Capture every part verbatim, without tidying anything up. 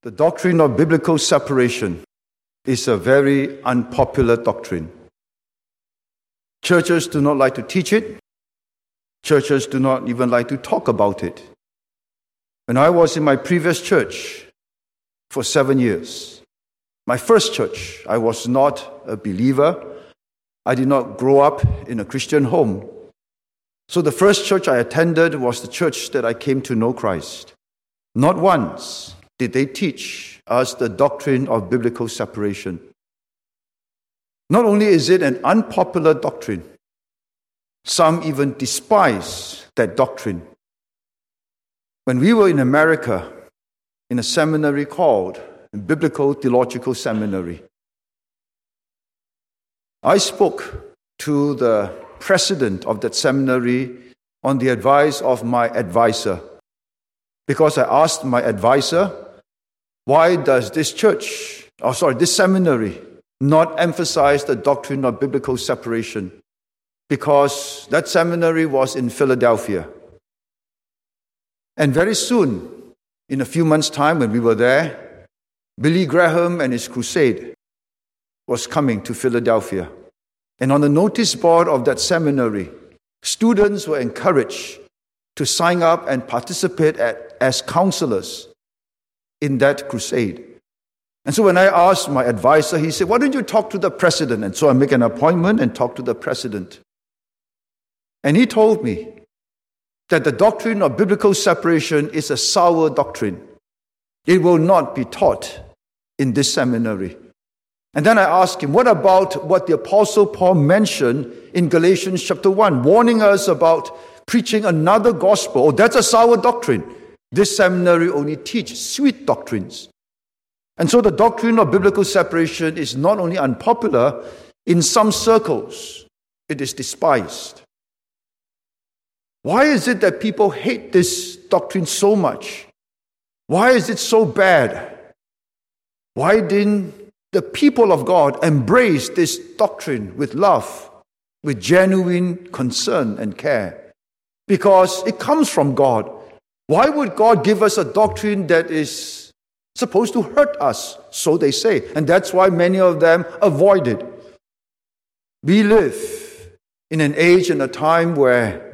The doctrine of biblical separation is a very unpopular doctrine. Churches do not like to teach it. Churches do not even like to talk about it. When I was in my previous church for seven years, my first church, I was not a believer. I did not grow up in a Christian home. So the first church I attended was the church that I came to know Christ. Not once did they teach us the doctrine of biblical separation. Not only is it an unpopular doctrine, some even despise that doctrine. When we were in America, in a seminary called Biblical Theological Seminary, I spoke to the president of that seminary on the advice of my advisor, because I asked my advisor, why does this church, oh sorry, this seminary not emphasize the doctrine of biblical separation? Because that seminary was in Philadelphia. And very soon, in a few months' time when we were there, Billy Graham and his crusade was coming to Philadelphia. And on the notice board of that seminary, students were encouraged to sign up and participate at, as counselors in that crusade. And so when I asked my advisor, he said, why don't you talk to the president? And so I make an appointment and talk to the president. And he told me that the doctrine of biblical separation is a sour doctrine. It will not be taught in this seminary. And then I asked him, what about what the Apostle Paul mentioned in Galatians chapter one, warning us about preaching another gospel? Oh, that's a sour doctrine. This seminary only teaches sweet doctrines. And so the doctrine of biblical separation is not only unpopular, in some circles, it is despised. Why is it that people hate this doctrine so much? Why is it so bad? Why didn't the people of God embrace this doctrine with love, with genuine concern and care? Because it comes from God. Why would God give us a doctrine that is supposed to hurt us? So they say. And that's why many of them avoid it. We live in an age and a time where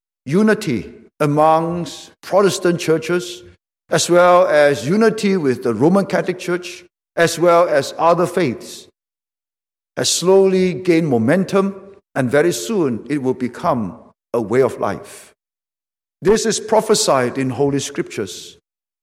unity amongst Protestant churches, as well as unity with the Roman Catholic Church, as well as other faiths, has slowly gained momentum, and very soon it will become a way of life. This is prophesied in Holy Scriptures.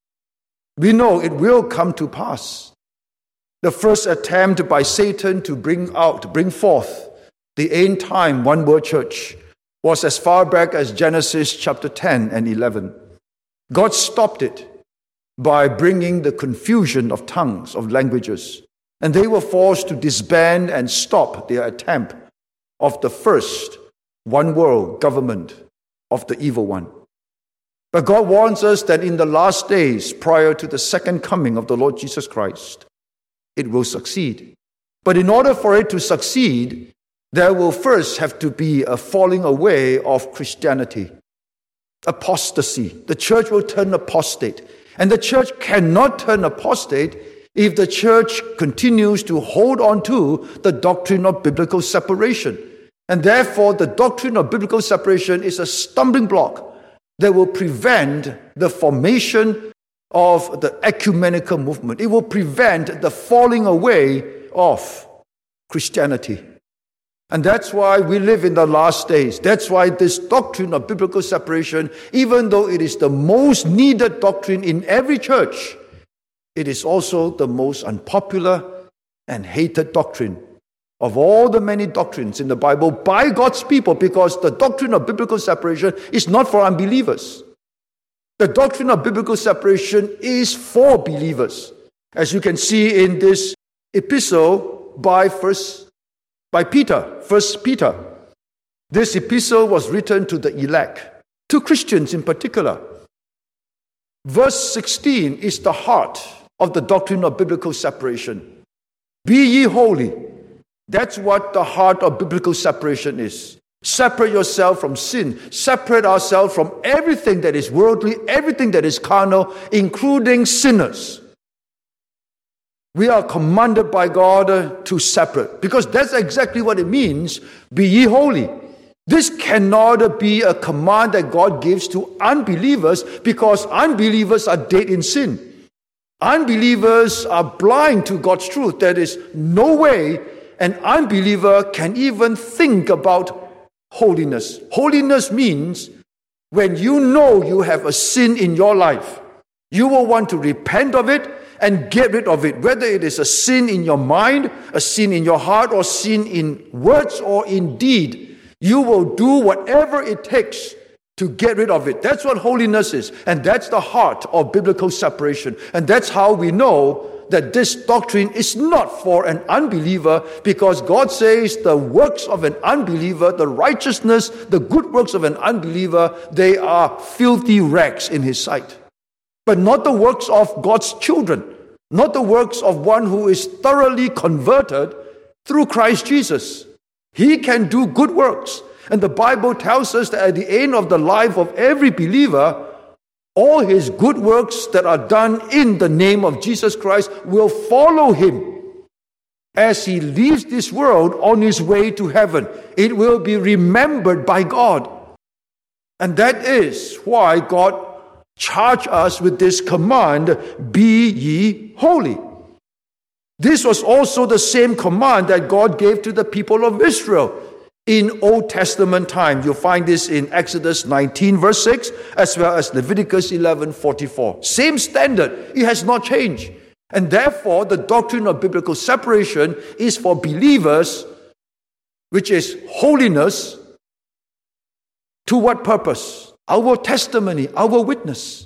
We know it will come to pass. The first attempt by Satan to bring out, bring forth the end time one world church was as far back as Genesis chapter ten and eleven. God stopped it by bringing the confusion of tongues, of languages, and they were forced to disband and stop their attempt of the first one world government of the evil one. But God warns us that in the last days, prior to the second coming of the Lord Jesus Christ, it will succeed. But in order for it to succeed, there will first have to be a falling away of Christianity, apostasy. The church will turn apostate. And the church cannot turn apostate if the church continues to hold on to the doctrine of biblical separation. And therefore, the doctrine of biblical separation is a stumbling block that will prevent the formation of the ecumenical movement. It will prevent the falling away of Christianity. And that's why we live in the last days. That's why this doctrine of biblical separation, even though it is the most needed doctrine in every church, it is also the most unpopular and hated doctrine of all the many doctrines in the Bible by God's people, because the doctrine of biblical separation is not for unbelievers. The doctrine of biblical separation is for believers. As you can see in this epistle by first by Peter, First Peter. This epistle was written to the elect, to Christians in particular. Verse sixteen is the heart of the doctrine of biblical separation. Be ye holy. That's what the heart of biblical separation is. Separate yourself from sin. Separate ourselves from everything that is worldly, everything that is carnal, including sinners. We are commanded by God to separate, because that's exactly what it means, be ye holy. This cannot be a command that God gives to unbelievers, because unbelievers are dead in sin. Unbelievers are blind to God's truth. There is no way an unbeliever can even think about holiness. Holiness means when you know you have a sin in your life, you will want to repent of it and get rid of it, whether it is a sin in your mind, a sin in your heart, or sin in words or in deed. You will do whatever it takes to get rid of it. That's what holiness is. And that's the heart of biblical separation. And that's how we know that this doctrine is not for an unbeliever, because God says the works of an unbeliever, the righteousness, the good works of an unbeliever, they are filthy rags in His sight. But not the works of God's children, not the works of one who is thoroughly converted through Christ Jesus. He can do good works. And the Bible tells us that at the end of the life of every believer, all his good works that are done in the name of Jesus Christ will follow him as he leaves this world on his way to heaven. It will be remembered by God. And that is why God charged us with this command, be ye holy. This was also the same command that God gave to the people of Israel in Old Testament time. You'll find this in Exodus nineteen verse six, as well as Leviticus eleven forty-four. Same standard. It has not changed. And therefore, the doctrine of biblical separation is for believers, which is holiness. To what purpose? Our testimony, our witness.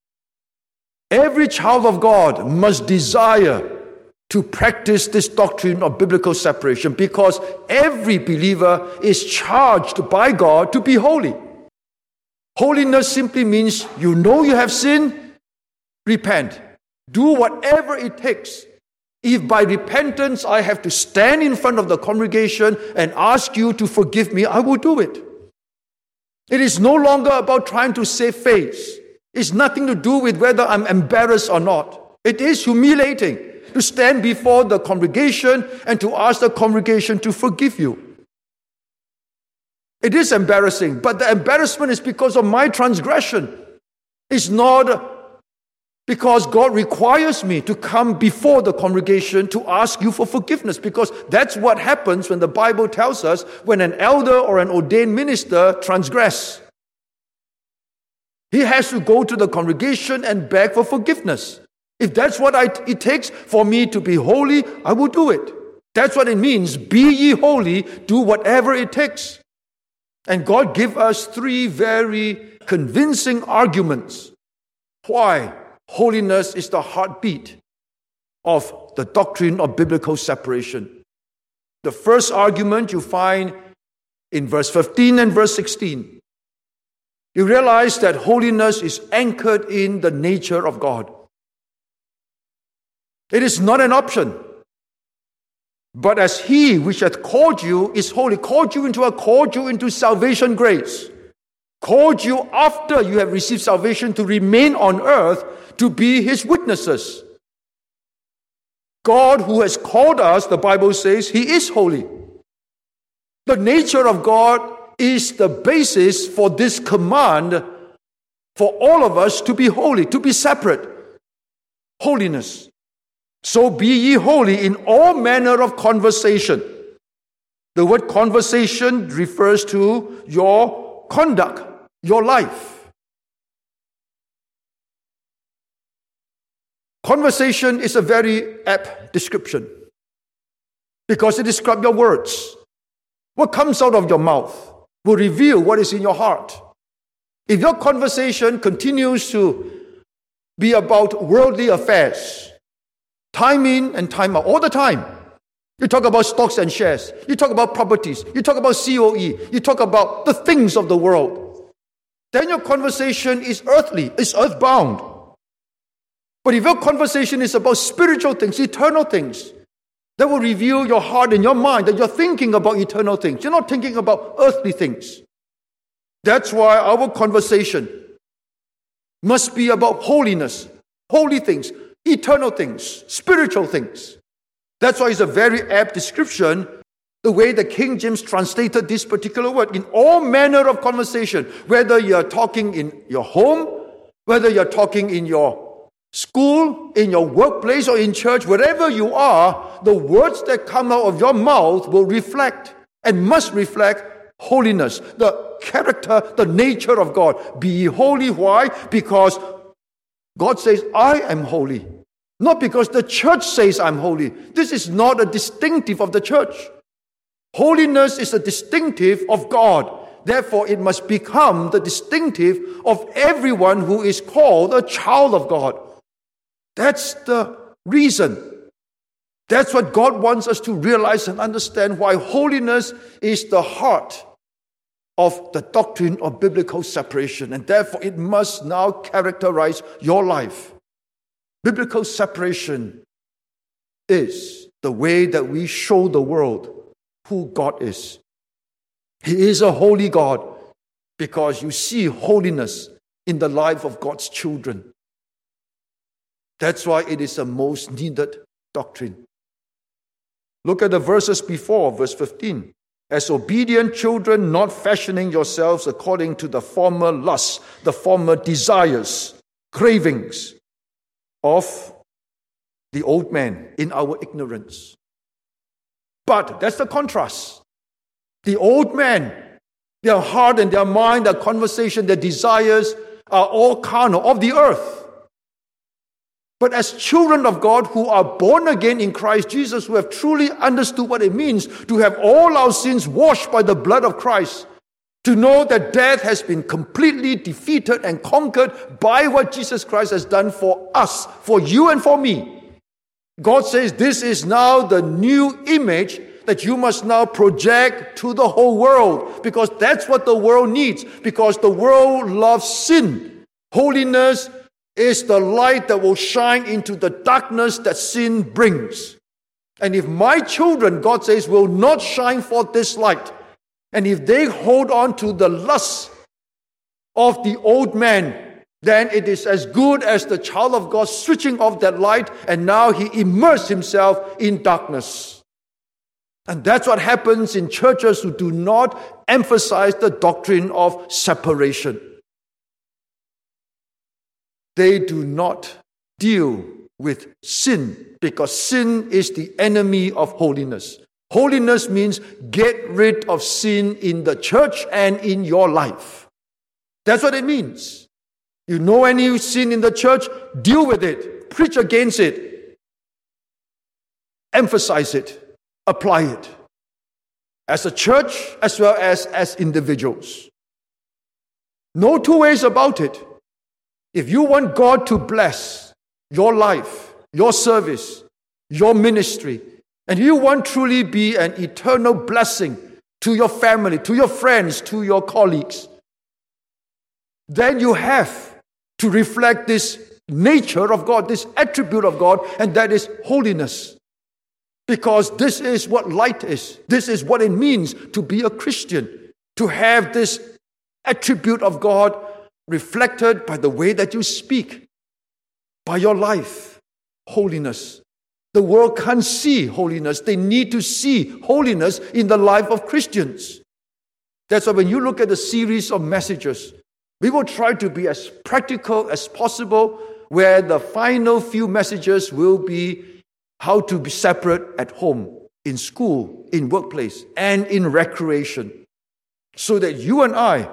Every child of God must desire to practice this doctrine of biblical separation, because every believer is charged by God to be holy. Holiness simply means you know you have sinned, repent. Do whatever it takes. If by repentance I have to stand in front of the congregation and ask you to forgive me, I will do it. It is no longer about trying to save face. It's nothing to do with whether I'm embarrassed or not. It is humiliating to stand before the congregation and to ask the congregation to forgive you. It is embarrassing, but the embarrassment is because of my transgression. It's not because God requires me to come before the congregation to ask you for forgiveness, because that's what happens when the Bible tells us when an elder or an ordained minister transgress. He has to go to the congregation and beg for forgiveness. If that's what I, it takes for me to be holy, I will do it. That's what it means. Be ye holy, do whatever it takes. And God gave us three very convincing arguments why holiness is the heartbeat of the doctrine of biblical separation. The first argument you find in verse fifteen and verse sixteen. You realize that holiness is anchored in the nature of God. It is not an option. But as He which hath called you is holy, called you into a called you into salvation grace, called you after you have received salvation to remain on earth to be His witnesses. God who has called us, the Bible says, He is holy. The nature of God is the basis for this command for all of us to be holy, to be separate. Holiness. So be ye holy in all manner of conversation. The word conversation refers to your conduct, your life. Conversation is a very apt description because it describes your words. What comes out of your mouth will reveal what is in your heart. If your conversation continues to be about worldly affairs, time in and time out, all the time. You talk about stocks and shares. You talk about properties. You talk about C O E. You talk about the things of the world. Then your conversation is earthly, is earthbound. But if your conversation is about spiritual things, eternal things, that will reveal your heart and your mind that you're thinking about eternal things. You're not thinking about earthly things. That's why our conversation must be about holiness, holy things, eternal things, spiritual things. That's why it's a very apt description, the way the King James translated this particular word. In all manner of conversation, whether you're talking in your home, whether you're talking in your school, in your workplace, or in church, wherever you are, the words that come out of your mouth will reflect and must reflect holiness, the character, the nature of God. Be ye holy. Why? Because God says, I am holy. Not because the church says I'm holy. This is not a distinctive of the church. Holiness is a distinctive of God. Therefore, it must become the distinctive of everyone who is called a child of God. That's the reason. That's what God wants us to realize and understand, why holiness is the heart of the doctrine of biblical separation. And therefore, it must now characterize your life. Biblical separation is the way that we show the world who God is. He is a holy God because you see holiness in the life of God's children. That's why it is the most needed doctrine. Look at the verses before, verse fifteen. As obedient children, not fashioning yourselves according to the former lusts, the former desires, cravings of the old man in our ignorance. But that's the contrast. The old man, their heart and their mind, their conversation, their desires are all carnal, of the earth. But as children of God who are born again in Christ Jesus, who have truly understood what it means to have all our sins washed by the blood of Christ, to know that death has been completely defeated and conquered by what Jesus Christ has done for us, for you and for me. God says this is now the new image that you must now project to the whole world, because that's what the world needs, because the world loves sin. Holiness is the light that will shine into the darkness that sin brings. And if my children, God says, will not shine forth this light, and if they hold on to the lust of the old man, then it is as good as the child of God switching off that light, and now he immersed himself in darkness. And that's what happens in churches who do not emphasize the doctrine of separation. They do not deal with sin, because sin is the enemy of holiness. Holiness means get rid of sin in the church and in your life. That's what it means. You know any sin in the church, deal with it, preach against it, emphasize it, apply it. As a church as well as as individuals. No two ways about it. If you want God to bless your life, your service, your ministry, and you want truly be an eternal blessing to your family, to your friends, to your colleagues, then you have to reflect this nature of God, this attribute of God, and that is holiness. Because this is what light is. This is what it means to be a Christian, to have this attribute of God reflected by the way that you speak, by your life, holiness. The world can't see holiness. They need to see holiness in the life of Christians. That's why when you look at the series of messages, we will try to be as practical as possible, where the final few messages will be how to be separate at home, in school, in workplace, and in recreation, so that you and I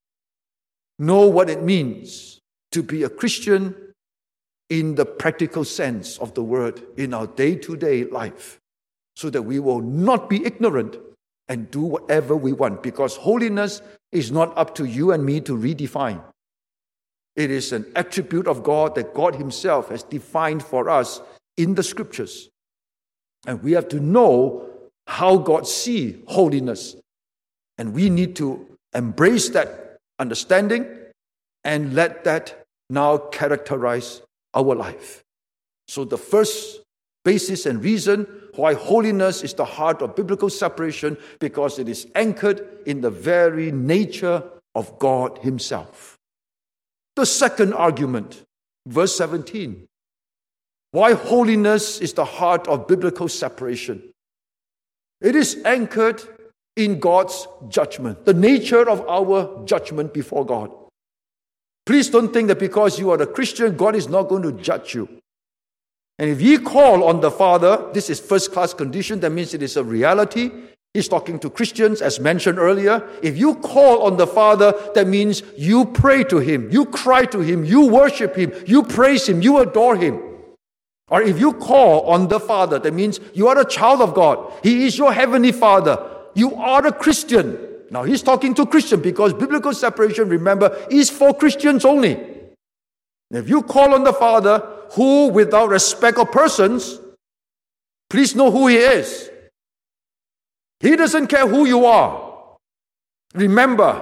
know what it means to be a Christian in the practical sense of the word in our day-to-day life, so that we will not be ignorant and do whatever we want, because holiness is not up to you and me to redefine. It is an attribute of God that God Himself has defined for us in the Scriptures. And we have to know how God sees holiness. And we need to embrace that understanding and let that now characterize our life. So the first basis and reason why holiness is the heart of biblical separation, because it is anchored in the very nature of God Himself. The second argument, verse seventeen. Why holiness is the heart of biblical separation. It is anchored in God's judgment, the nature of our judgment before God. Please don't think that because you are a Christian, God is not going to judge you. And if ye call on the Father, this is first-class condition, that means it is a reality. He's talking to Christians, as mentioned earlier. If you call on the Father, that means you pray to Him, you cry to Him, you worship Him, you praise Him, you adore Him. Or if you call on the Father, that means you are a child of God. He is your heavenly Father. You are a Christian. Now, he's talking to Christians because biblical separation, remember, is for Christians only. If you call on the Father, who without respect of persons, please know who He is. He doesn't care who you are. Remember,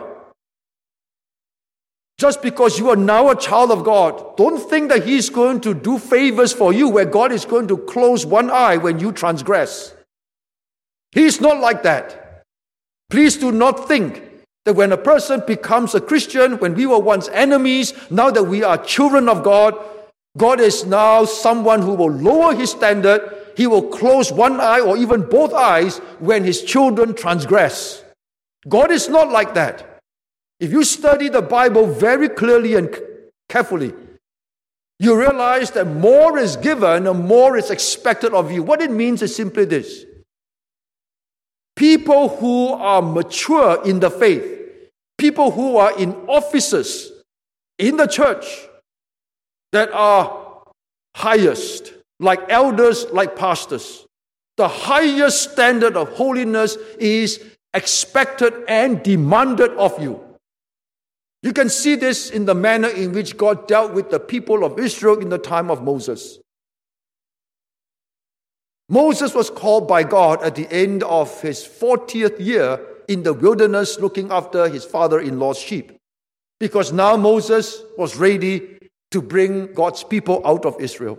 just because you are now a child of God, don't think that He's going to do favors for you where God is going to close one eye when you transgress. He's not like that. Please do not think that when a person becomes a Christian, when we were once enemies, now that we are children of God, God is now someone who will lower His standard. He will close one eye or even both eyes when His children transgress. God is not like that. If you study the Bible very clearly and carefully, you realize that more is given and more is expected of you. What it means is simply this. People who are mature in the faith, people who are in offices in the church that are highest, like elders, like pastors, the highest standard of holiness is expected and demanded of you. You can see this in the manner in which God dealt with the people of Israel in the time of Moses. Moses was called by God at the end of his fortieth year in the wilderness looking after his father-in-law's sheep, because now Moses was ready to bring God's people out of Israel.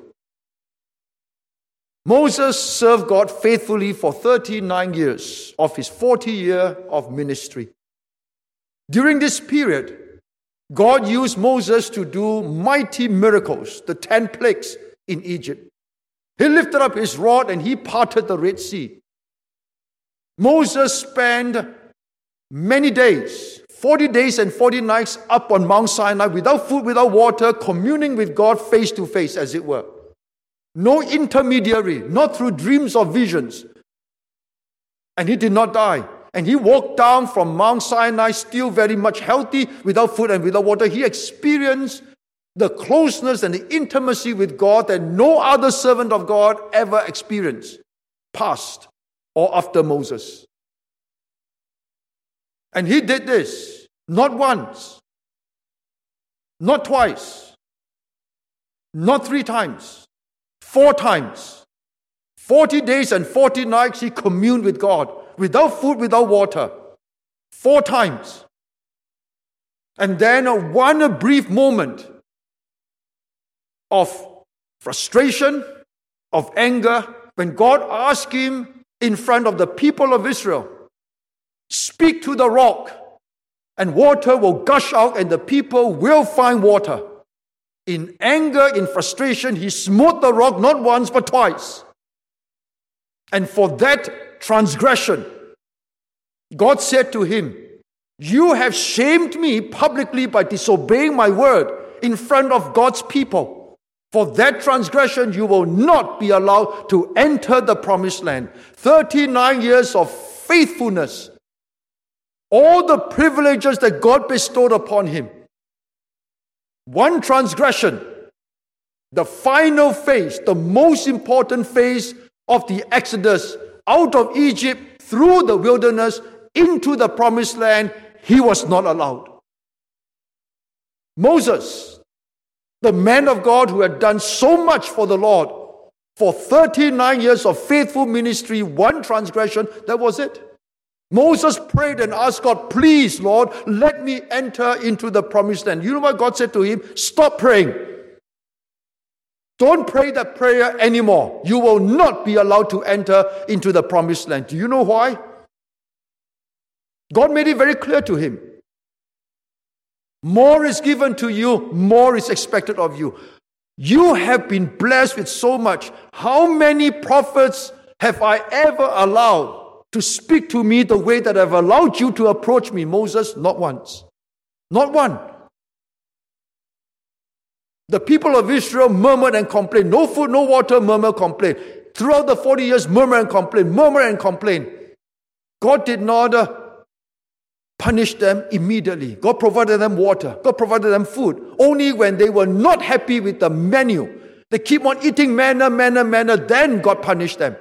Moses served God faithfully for thirty-nine years of his forty year of ministry. During this period, God used Moses to do mighty miracles, the ten plagues in Egypt. He lifted up his rod and he parted the Red Sea. Moses spent many days, forty days and forty nights up on Mount Sinai without food, without water, communing with God face to face, as it were. No intermediary, not through dreams or visions. And he did not die. And he walked down from Mount Sinai still very much healthy, without food and without water. He experienced the closeness and the intimacy with God that no other servant of God ever experienced, past or after Moses. And he did this not once, not twice, not three times, four times. Forty days and forty nights he communed with God, without food, without water, four times. And then a one a brief moment of frustration, of anger, when God asked him in front of the people of Israel, speak to the rock, and water will gush out and the people will find water. In anger, in frustration, he smote the rock not once but twice. And for that transgression, God said to him, you have shamed me publicly by disobeying my word in front of God's people. For that transgression, you will not be allowed to enter the promised land. thirty-nine years of faithfulness. All the privileges that God bestowed upon him. One transgression, the final phase, the most important phase of the Exodus out of Egypt, through the wilderness, into the promised land, he was not allowed. Moses, the man of God who had done so much for the Lord, for thirty-nine years of faithful ministry, one transgression, that was it. Moses prayed and asked God, please, Lord, let me enter into the promised land. You know what God said to him? Stop praying. Don't pray that prayer anymore. You will not be allowed to enter into the promised land. Do you know why? God made it very clear to him. More is given to you, more is expected of you. You have been blessed with so much. How many prophets have I ever allowed to speak to me the way that I've allowed you to approach me, Moses? Not once. Not one. The people of Israel murmured and complained. No food, no water, murmur, complain. Throughout the forty years, murmur and complain, murmur and complain. God did not uh, punish them immediately. God provided them water. God provided them food. Only when they were not happy with the menu, they keep on eating manna, manna, manna, then God punished them.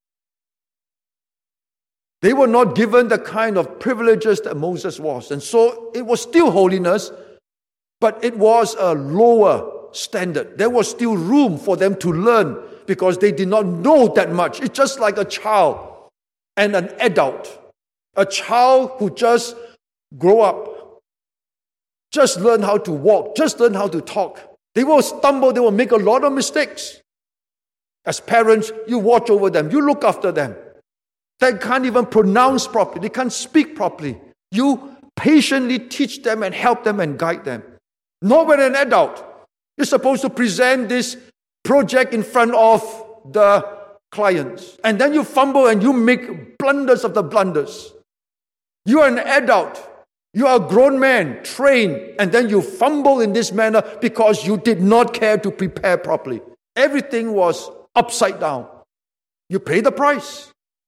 They were not given the kind of privileges that Moses was. And so it was still holiness, but it was a lower standard. There was still room for them to learn because they did not know that much. It's just like a child and an adult. A child who just grow up, just learn how to walk, just learn how to talk. They will stumble, they will make a lot of mistakes. As parents, you watch over them, you look after them. They can't even pronounce properly, they can't speak properly. You patiently teach them and help them and guide them. Not when an adult. You're supposed to present this project in front of the clients. And then you fumble and you make blunders of the blunders. You are an adult. You are a grown man, trained, and then you fumble in this manner because you did not care to prepare properly. Everything was upside down. You pay the price.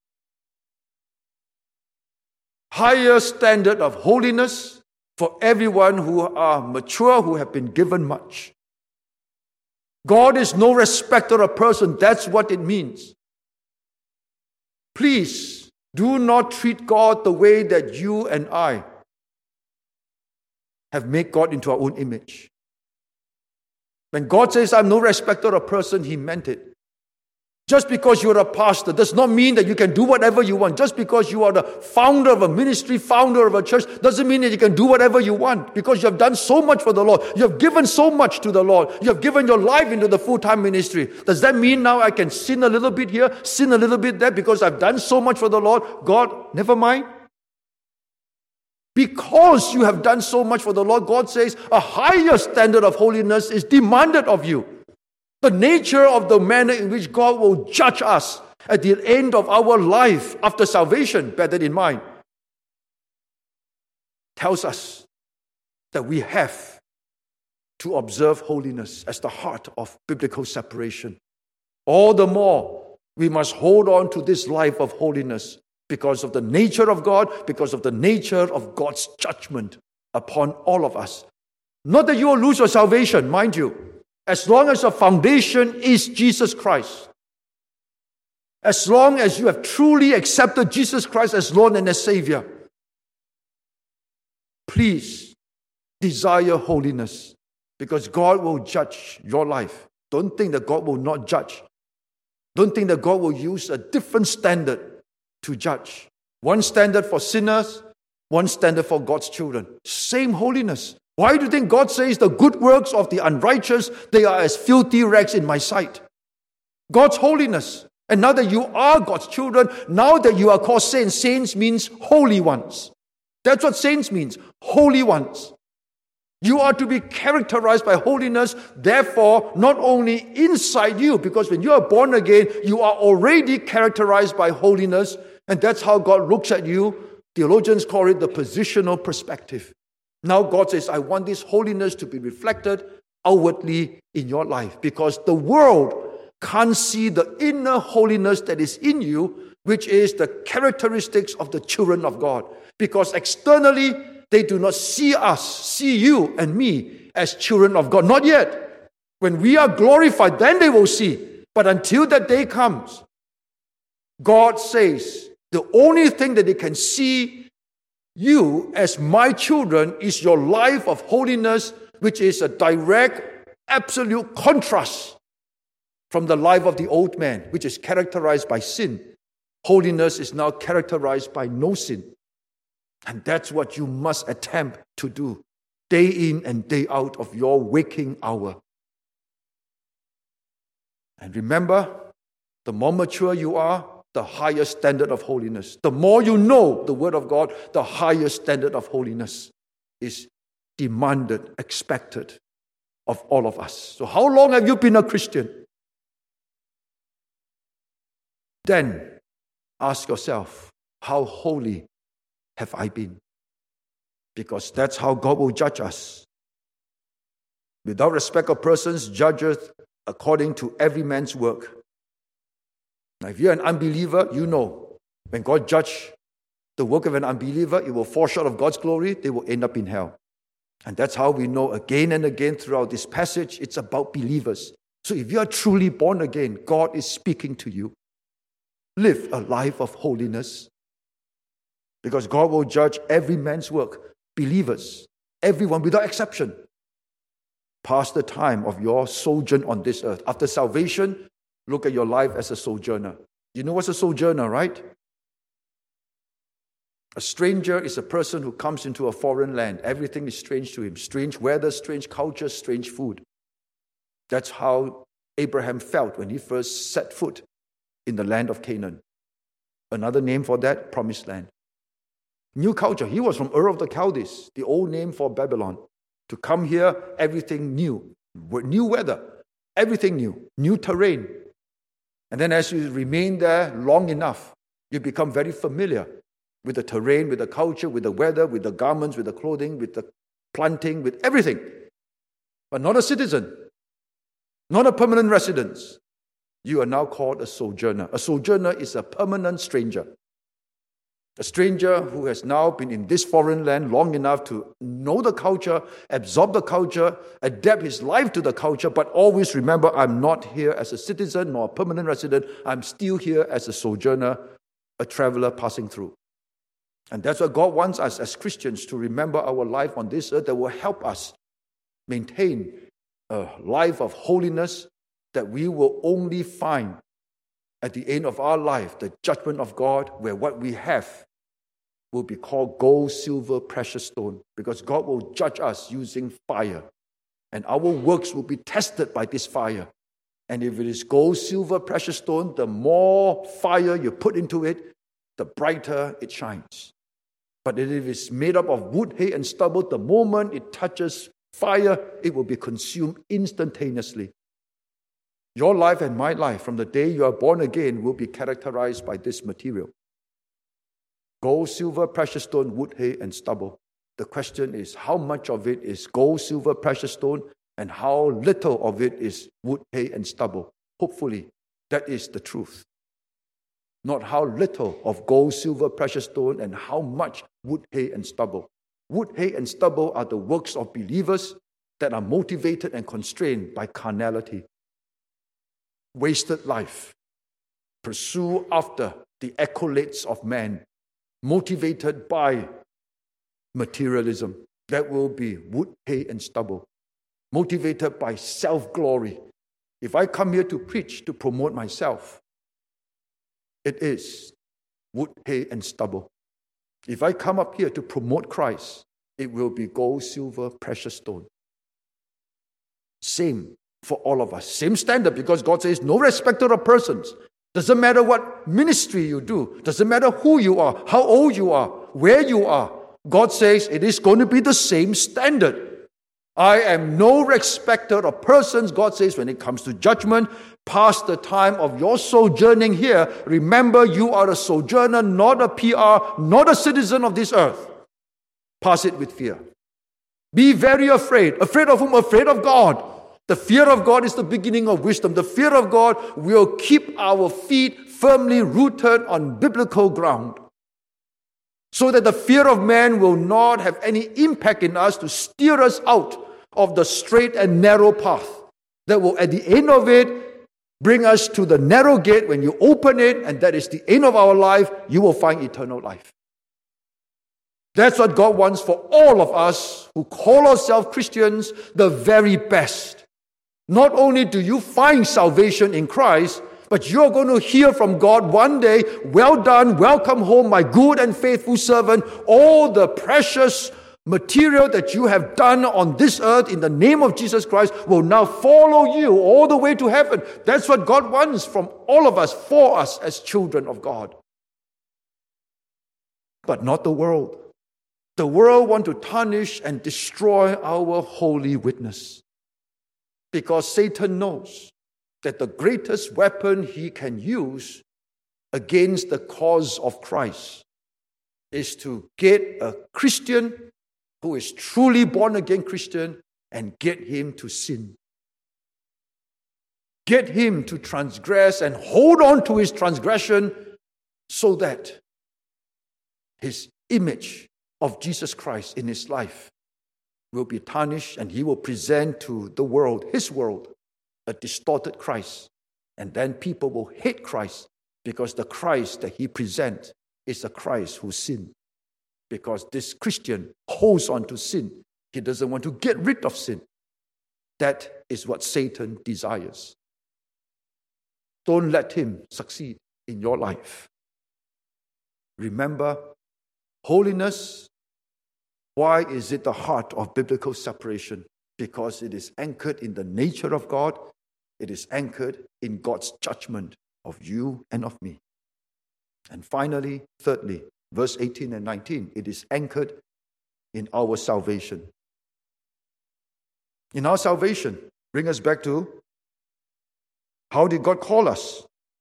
Higher standard of holiness for everyone who are mature, who have been given much. God is no respecter of person. That's what it means. Please do not treat God the way that you and I have made God into our own image. When God says, I'm no respecter of person, He meant it. Just because you're a pastor does not mean that you can do whatever you want. Just because you are the founder of a ministry, founder of a church, doesn't mean that you can do whatever you want. Because you have done so much for the Lord. You have given so much to the Lord. You have given your life into the full-time ministry. Does that mean now I can sin a little bit here, sin a little bit there because I've done so much for the Lord? God, never mind. Because you have done so much for the Lord, God says a higher standard of holiness is demanded of you. The nature of the manner in which God will judge us at the end of our life after salvation, bear that in mind, tells us that we have to observe holiness as the heart of biblical separation. All the more, we must hold on to this life of holiness because of the nature of God, because of the nature of God's judgment upon all of us. Not that you will lose your salvation, mind you. As long as your foundation is Jesus Christ, as long as you have truly accepted Jesus Christ as Lord and as Savior, please desire holiness because God will judge your life. Don't think that God will not judge. Don't think that God will use a different standard to judge. One standard for sinners, one standard for God's children. Same holiness. Why do you think God says the good works of the unrighteous, they are as filthy rags in my sight? God's holiness. And now that you are God's children, now that you are called saints, saints means holy ones. That's what saints means, holy ones. You are to be characterized by holiness, therefore, not only inside you, because when you are born again, you are already characterized by holiness, and that's how God looks at you. Theologians call it the positional perspective. Now God says, I want this holiness to be reflected outwardly in your life because the world can't see the inner holiness that is in you, which is the characteristics of the children of God. Because externally, they do not see us, see you and me as children of God. Not yet. When we are glorified, then they will see. But until that day comes, God says, the only thing that they can see you, as my children, is your life of holiness, which is a direct, absolute contrast from the life of the old man, which is characterized by sin. Holiness is now characterized by no sin. And that's what you must attempt to do, day in and day out of your waking hour. And remember, the more mature you are, the higher standard of holiness. The more you know the Word of God, the higher standard of holiness is demanded, expected. of all of us. So how long have you been a Christian? Then ask yourself, how holy have I been? Because that's how God will judge us. Without respect of persons, judgeth according to every man's work. Now, if you're an unbeliever, you know, when God judges the work of an unbeliever, it will fall short of God's glory, they will end up in hell. And that's how we know again and again throughout this passage, it's about believers. So if you are truly born again, God is speaking to you. Live a life of holiness, because God will judge every man's work. Believers, everyone without exception, past the time of your sojourn on this earth. After salvation, look at your life as a sojourner. You know what's a sojourner, right? A stranger is a person who comes into a foreign land. Everything is strange to him. Strange weather, strange culture, strange food. That's how Abraham felt when he first set foot in the land of Canaan. Another name for that, promised land. New culture. He was from Ur of the Chaldees, the old name for Babylon. To come here, everything new. New weather, everything new. New terrain. And then as you remain there long enough, you become very familiar with the terrain, with the culture, with the weather, with the garments, with the clothing, with the planting, with everything. But not a citizen, not a permanent resident. You are now called a sojourner. A sojourner is a permanent stranger. A stranger who has now been in this foreign land long enough to know the culture, absorb the culture, adapt his life to the culture, but always remember, I'm not here as a citizen nor a permanent resident. I'm still here as a sojourner, a traveler passing through. And that's what God wants us as Christians to remember our life on this earth that will help us maintain a life of holiness that we will only find at the end of our life, the judgment of God, where what we have will be called gold, silver, precious stone, because God will judge us using fire. And our works will be tested by this fire. And if it is gold, silver, precious stone, the more fire you put into it, the brighter it shines. But if it's made up of wood, hay, and stubble, the moment it touches fire, it will be consumed instantaneously. Your life and my life, from the day you are born again, will be characterized by this material. Gold, silver, precious stone, wood, hay, and stubble. The question is, how much of it is gold, silver, precious stone, and how little of it is wood, hay, and stubble? Hopefully, that is the truth. Not how little of gold, silver, precious stone, and how much wood, hay, and stubble. Wood, hay, and stubble are the works of believers that are motivated and constrained by carnality. Wasted life. Pursue after the accolades of man. Motivated by materialism. That will be wood, hay, and stubble. Motivated by self-glory. If I come here to preach, to promote myself, it is wood, hay, and stubble. If I come up here to promote Christ, it will be gold, silver, precious stone. Same for all of us. Same standard, because God says, no respecter of persons. Doesn't matter what ministry you do. Doesn't matter who you are, how old you are, where you are. God says it is going to be the same standard. I am no respecter of persons, God says, when it comes to judgment. Past the time of your sojourning here, remember you are a sojourner, not a P R, not a citizen of this earth. Pass it with fear. Be very afraid. Afraid of whom? Afraid of God. The fear of God is the beginning of wisdom. The fear of God will keep our feet firmly rooted on biblical ground, so that the fear of man will not have any impact in us to steer us out of the straight and narrow path that will, at the end of it, bring us to the narrow gate. When you open it, and that is the end of our life, you will find eternal life. That's what God wants for all of us who call ourselves Christians, the very best. Not only do you find salvation in Christ, but you're going to hear from God one day, well done, welcome home, my good and faithful servant. All the precious material that you have done on this earth in the name of Jesus Christ will now follow you all the way to heaven. That's what God wants from all of us, for us as children of God. But not the world. The world wants to tarnish and destroy our holy witness. Because Satan knows that the greatest weapon he can use against the cause of Christ is to get a Christian who is truly born again Christian and get him to sin. Get him to transgress and hold on to his transgression so that his image of Jesus Christ in his life will be tarnished and he will present to the world, his world, a distorted Christ. And then people will hate Christ because the Christ that he presents is a Christ who sinned. Because this Christian holds on to sin. He doesn't want to get rid of sin. That is what Satan desires. Don't let him succeed in your life. Remember, holiness, why is it the heart of biblical separation? Because it is anchored in the nature of God. It is anchored in God's judgment of you and of me. And finally, thirdly, verse eighteen and nineteen, it is anchored in our salvation. In our salvation, bring us back to how did God call us?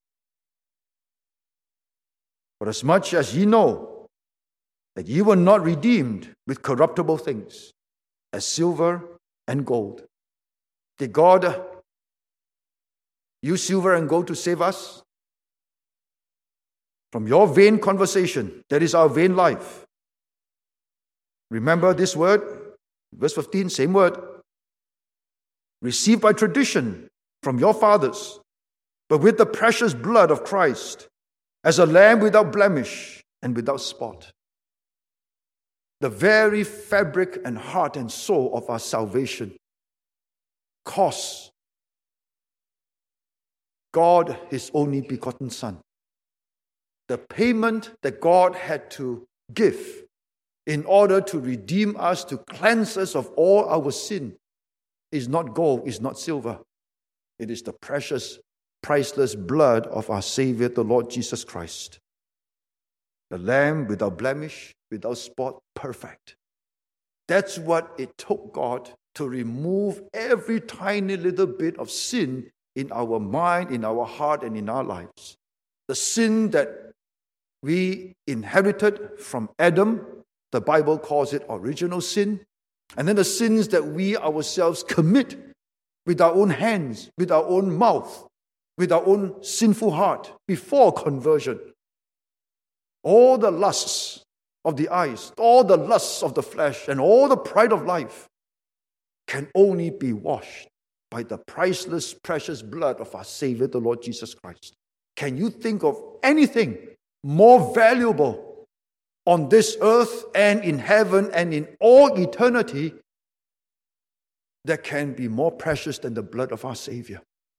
For as much as ye know that ye were not redeemed with corruptible things, as silver and gold. Did God use silver and gold to save us? From your vain conversation, that is our vain life. Remember this word, verse fifteen, same word. Received by tradition from your fathers, but with the precious blood of Christ, as a lamb without blemish and without spot. The very fabric and heart and soul of our salvation costs God his only begotten Son. The payment that God had to give in order to redeem us, to cleanse us of all our sin, is not gold, is not silver. It is the precious, priceless blood of our Savior, the Lord Jesus Christ. The Lamb without blemish, without spot, perfect. That's what it took God to remove every tiny little bit of sin in our mind, in our heart, and in our lives. The sin that we inherited from Adam, the Bible calls it original sin. And then the sins that we ourselves commit with our own hands, with our own mouth, with our own sinful heart before conversion. All the lusts of the eyes, all the lusts of the flesh, and all the pride of life can only be washed by the priceless, precious blood of our Savior, the Lord Jesus Christ. Can you think of anything more valuable on this earth and in heaven and in all eternity that can be more precious than the blood of our Savior?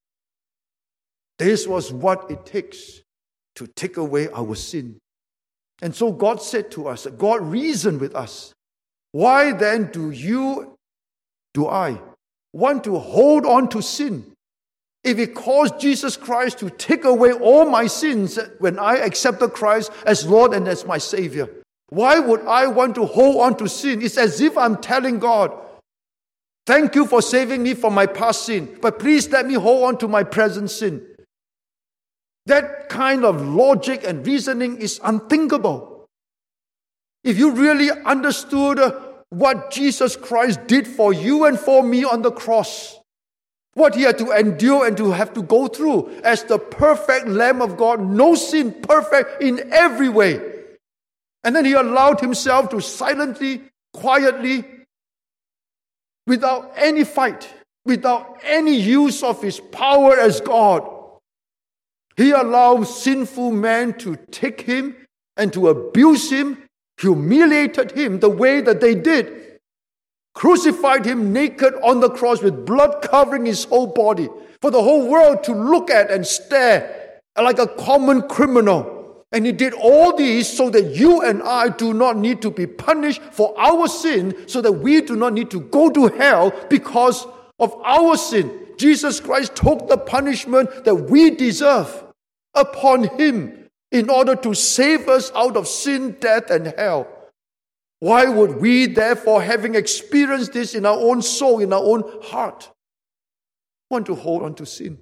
This was what it takes to take away our sin. And so God said to us, God reasoned with us, why then do you, do I, want to hold on to sin? If it caused Jesus Christ to take away all my sins when I accepted Christ as Lord and as my Savior, why would I want to hold on to sin? It's as if I'm telling God, thank you for saving me from my past sin, but please let me hold on to my present sin. That kind of logic and reasoning is unthinkable. If you really understood what Jesus Christ did for you and for me on the cross, what he had to endure and to have to go through as the perfect Lamb of God, no sin, perfect in every way. And then he allowed himself to silently, quietly, without any fight, without any use of his power as God, he allowed sinful men to take him and to abuse him, humiliated him the way that they did, crucified him naked on the cross with blood covering his whole body, for the whole world to look at and stare like a common criminal. And he did all these so that you and I do not need to be punished for our sin, so that we do not need to go to hell because of our sin. Jesus Christ took the punishment that we deserve upon him in order to save us out of sin, death, and hell. Why would we, therefore, having experienced this in our own soul, in our own heart, want to hold on to sin.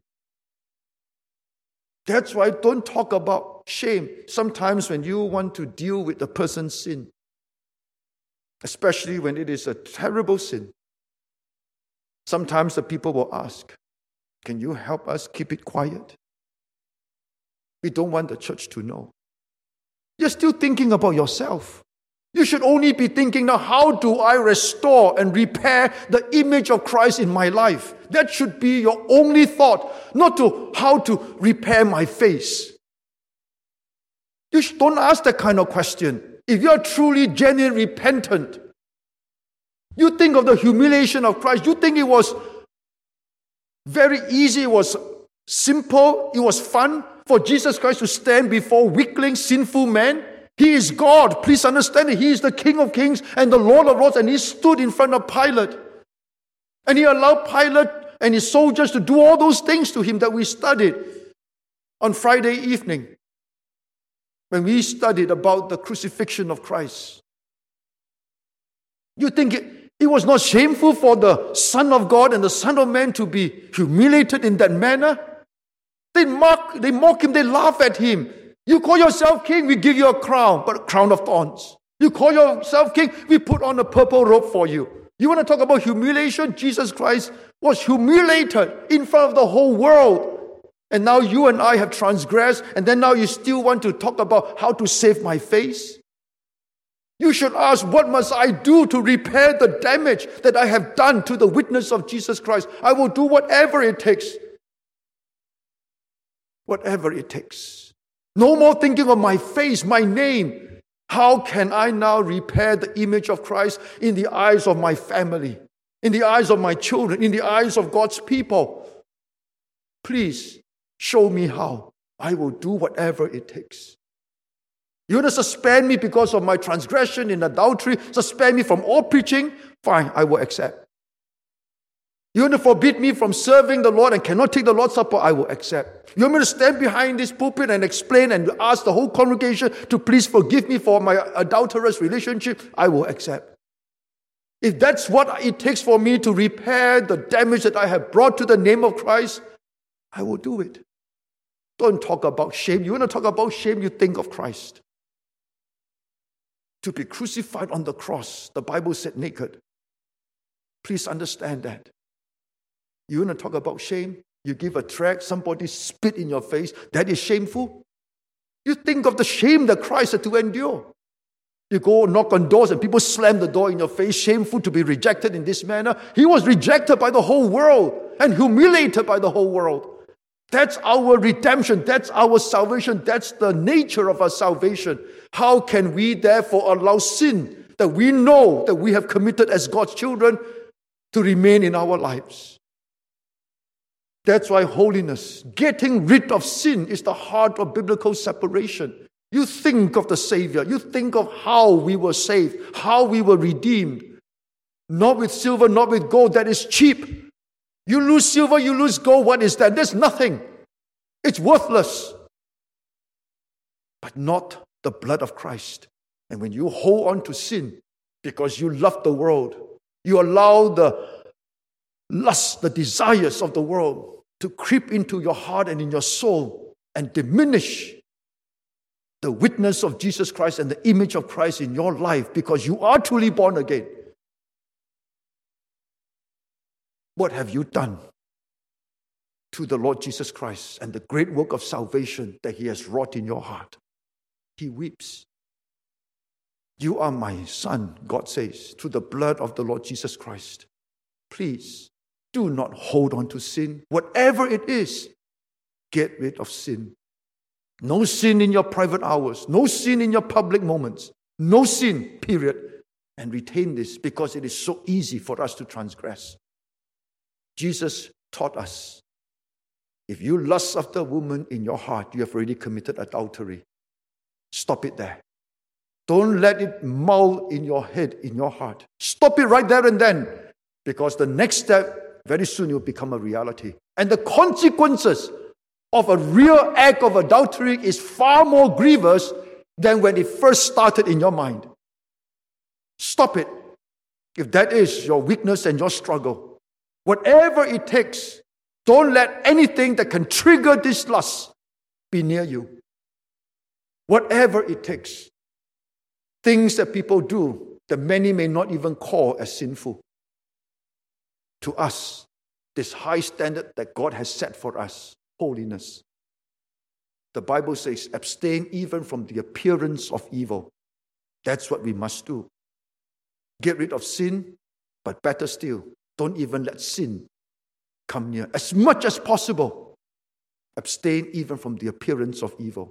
That's why don't talk about shame. Sometimes when you want to deal with a person's sin, especially when it is a terrible sin, sometimes the people will ask, can you help us keep it quiet? We don't want the church to know. You're still thinking about yourself. You should only be thinking, now, how do I restore and repair the image of Christ in my life? That should be your only thought, not to how to repair my face. You should, don't ask that kind of question. If you are truly genuinely repentant, you think of the humiliation of Christ. You think it was very easy, it was simple, it was fun for Jesus Christ to stand before weakling, sinful men. He is God. Please understand it. He is the King of Kings and the Lord of Lords, and he stood in front of Pilate. And he allowed Pilate and his soldiers to do all those things to him that we studied on Friday evening when we studied about the crucifixion of Christ. You think it, it was not shameful for the Son of God and the Son of Man to be humiliated in that manner? They mock, they mock him, they laugh at him. You call yourself king, we give you a crown, but a crown of thorns. You call yourself king, we put on a purple robe for you. You want to talk about humiliation? Jesus Christ was humiliated in front of the whole world. And now you and I have transgressed, and then now you still want to talk about how to save my face? You should ask, what must I do to repair the damage that I have done to the witness of Jesus Christ? I will do whatever it takes. Whatever it takes. No more thinking of my face, my name. How can I now repair the image of Christ in the eyes of my family, in the eyes of my children, in the eyes of God's people? Please show me how. I will do whatever it takes. You want to suspend me because of my transgression in adultery, suspend me from all preaching? Fine, I will accept. You want to forbid me from serving the Lord and cannot take the Lord's Supper? I will accept. You want me to stand behind this pulpit and explain and ask the whole congregation to please forgive me for my adulterous relationship? I will accept. If that's what it takes for me to repair the damage that I have brought to the name of Christ, I will do it. Don't talk about shame. You want to talk about shame, you think of Christ. To be crucified on the cross, the Bible said naked. Please understand that. You want to talk about shame? You give a tract, somebody spit in your face. That is shameful. You think of the shame that Christ had to endure. You go knock on doors and people slam the door in your face. Shameful to be rejected in this manner. He was rejected by the whole world and humiliated by the whole world. That's our redemption. That's our salvation. That's the nature of our salvation. How can we therefore allow sin that we know that we have committed as God's children to remain in our lives? That's why holiness, getting rid of sin, is the heart of biblical separation. You think of the Savior. You think of how we were saved, how we were redeemed. Not with silver, not with gold. That is cheap. You lose silver, you lose gold. What is that? There's nothing. It's worthless. But not the blood of Christ. And when you hold on to sin because you love the world, you allow the lust, the desires of the world to creep into your heart and in your soul and diminish the witness of Jesus Christ and the image of Christ in your life because you are truly born again. What have you done to the Lord Jesus Christ and the great work of salvation that He has wrought in your heart? He weeps. You are my son, God says, through the blood of the Lord Jesus Christ. Please, do not hold on to sin. Whatever it is, get rid of sin. No sin in your private hours. No sin in your public moments. No sin, period. And retain this because it is so easy for us to transgress. Jesus taught us, if you lust after a woman in your heart, you have already committed adultery. Stop it there. Don't let it mull in your head, in your heart. Stop it right there and then. Because the next step, very soon it will become a reality. And the consequences of a real act of adultery is far more grievous than when it first started in your mind. Stop it. If that is your weakness and your struggle, whatever it takes Don't let anything that can trigger this lust be near you. Whatever it takes. Things that people do that many may not even call as sinful. To us, this high standard that God has set for us, holiness. The Bible says, abstain even from the appearance of evil. That's what we must do. Get rid of sin, but better still, don't even let sin come near. As much as possible, abstain even from the appearance of evil.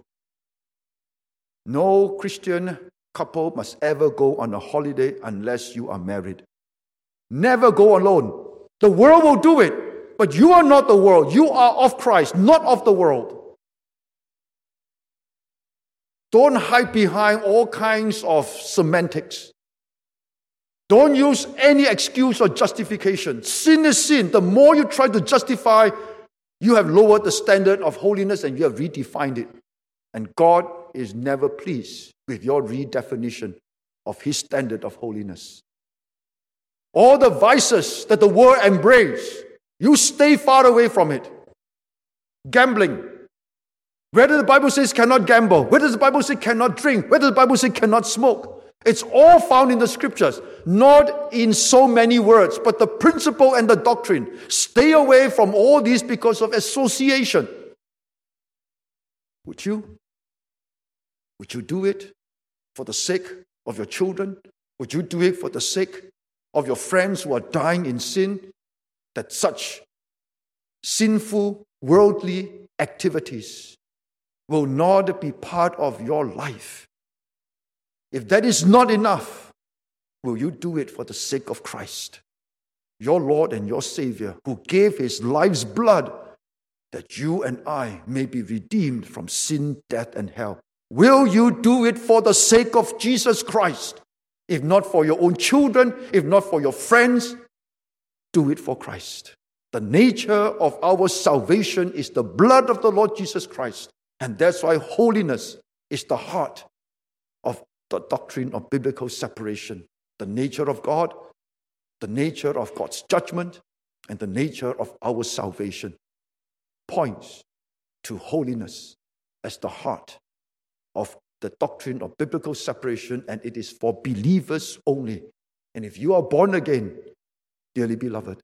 No Christian couple must ever go on a holiday unless you are married. Never go alone. The world will do it, but you are not the world. You are of Christ, not of the world. Don't hide behind all kinds of semantics. Don't use any excuse or justification. Sin is sin. The more you try to justify, you have lowered the standard of holiness and you have redefined it. And God is never pleased with your redefinition of His standard of holiness. All the vices that the world embraces, you stay far away from it. Gambling. Whether the Bible says cannot gamble, whether the Bible says cannot drink, whether the Bible says cannot smoke, it's all found in the scriptures, not in so many words, but the principle and the doctrine. Stay away from all these because of association. Would you? Would you do it for the sake of your children? Would you do it for the sake of your friends who are dying in sin? That such sinful, worldly activities will not be part of your life. If that is not enough, will you do it for the sake of Christ, your Lord and your Savior, who gave His life's blood that you and I may be redeemed from sin, death, and hell? Will you do it for the sake of Jesus Christ? If not for your own children, if not for your friends, do it for Christ. The nature of our salvation is the blood of the Lord Jesus Christ. And that's why holiness is the heart of the doctrine of biblical separation. The nature of God, the nature of God's judgment, and the nature of our salvation points to holiness as the heart of the doctrine of biblical separation, and it is for believers only. And if you are born again, dearly beloved,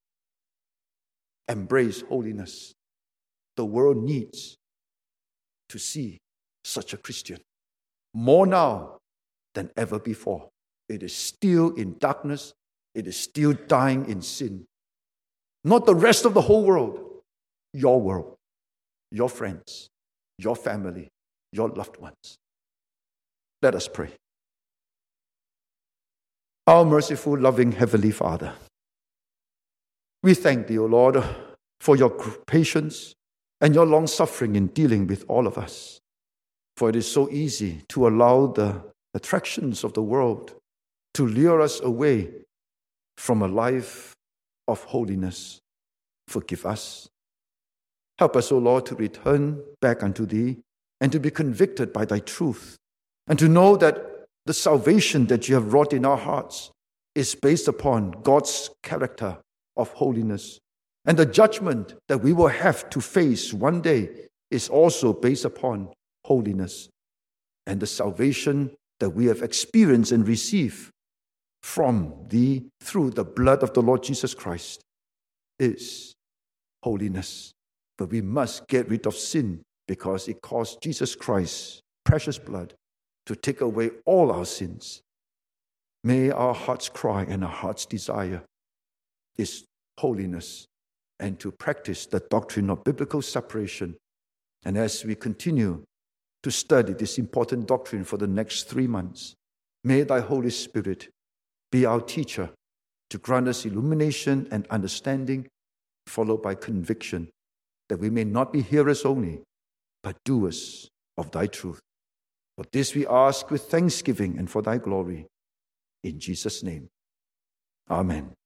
embrace holiness. The world needs to see such a Christian. More now than ever before. It is still in darkness. It is still dying in sin. Not the rest of the whole world. Your world. Your friends. Your family. Your loved ones. Let us pray. Our merciful, loving Heavenly Father, we thank Thee, O Lord, for Your patience and Your long-suffering in dealing with all of us. For it is so easy to allow the attractions of the world to lure us away from a life of holiness. Forgive us. Help us, O Lord, to return back unto Thee and to be convicted by Thy truth, and to know that the salvation that You have wrought in our hearts is based upon God's character of holiness. And the judgment that we will have to face one day is also based upon holiness. And the salvation that we have experienced and received from Thee through the blood of the Lord Jesus Christ is holiness. But we must get rid of sin because it cost Jesus Christ's precious blood to take away all our sins. May our hearts cry and our hearts desire is holiness and to practice the doctrine of biblical separation. And as we continue to study this important doctrine for the next three months, may Thy Holy Spirit be our teacher to grant us illumination and understanding, followed by conviction, that we may not be hearers only, but doers of Thy truth. For this we ask with thanksgiving and for Thy glory. In Jesus' name, amen.